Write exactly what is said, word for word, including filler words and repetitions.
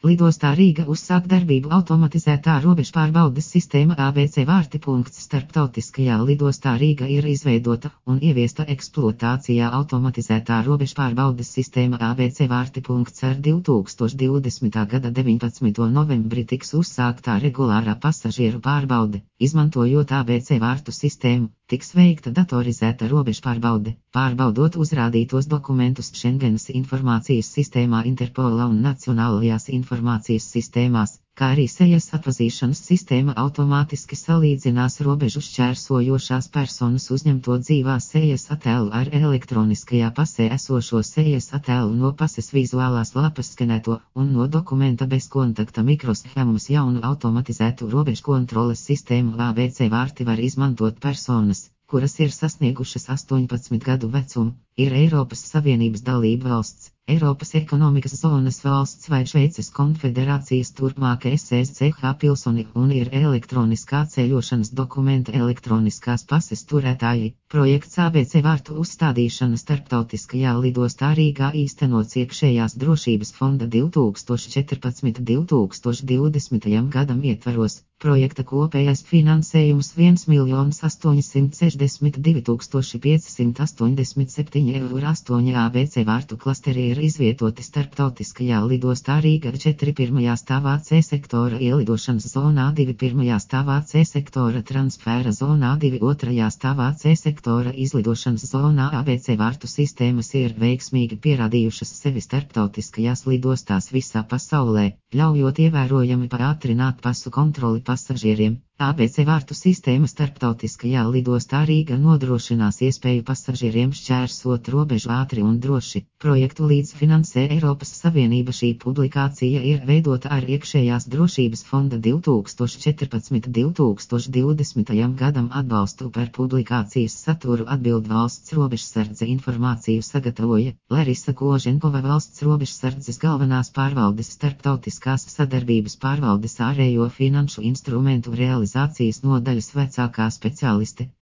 Lidostā Rīga uzsāk darbību automatizētā robežpārbaudes sistēma A B C vārti. Starptautiskajā lidostā Rīga ir izveidota un ieviesta eksploatācijā automatizētā robežpārbaudes sistēma A B C vārti. Ar divi tūkstoši divdesmitā gada deviņpadsmito novembri tiks uzsāktā regulārā pasažieru pārbaude, izmantojot A B C vārtu sistēmu. Tiks veikta datorizēta robežpārbaude, pārbaudot uzrādītos dokumentus Schengenas informācijas sistēmā Interpola un nacionālajās informācijas sistēmās, kā arī sejas atpazīšanas sistēma automātiski salīdzinās robežu šķērsojošās personas uzņemto dzīvā sejas attēlu ar elektroniskajā pasē esošo sejas attēlu no pases vizuālās lapas skenēto un no dokumenta bez kontakta mikroshēmas. Jaunu automatizētu robežu kontroles sistēmu A B C vārti var izmantot personas, kuras ir sasniegušas astoņpadsmit gadu vecumu, ir Eiropas Savienības dalība valsts, Eiropas ekonomikas zonas valsts vai Šveices konfederācijas turpmāk S S C H pilsoni un ir elektroniskā ceļošanas dokumenta elektroniskās pases turētāji. Projekts A B C vārtu uzstādīšana starptautiskajā lidostā Rīgā īstenots iekšējās drošības fonda divi tūkstoši četrpadsmitajam līdz divi tūkstoši divdesmitajam gadam ietvaros. Projekta kopējais finansējums viens miljons astoņsimt sešdesmit divi tūkstoši piecsimt astoņdesmit septiņi eiro. astoņi A B C vārtu klasteri ir izvietoti starptautiskajā lidostā Rīga četri pirmajā stāvā C sektora ielidošanas zonā, divi pirmajā stāvā C sektora transfēra zonā, divi otrajā stāvā C sektora izlidošanas zonā. A B C vārtu sistēmas ir veiksmīgi pierādījušas sevi starptautiskajās lidostās visā pasaulē, ļaujot ievērojami pātrināt pasu kontroli pasažieriem. A B C vārtu sistēma starptautiskajā lidostā Rīga nodrošinās iespēju pasažieriem šķērsot robežu ātri un droši. Projektu līdzfinansē Eiropas Savienība. Šī publikācija ir veidota ar iekšējās drošības fonda divi tūkstoši četrpadsmitajam līdz divi tūkstoši divdesmitajam gadam atbalstu. Par publikācijas saturu atbild valsts robežsardze. Informāciju sagatavoja Larisa Koženkova, valsts robežsardzes galvenās pārvaldes starptautiskās sadarbības pārvaldes ārējo finanšu instrumentu realizācijas nodaļas vecākā speciāliste.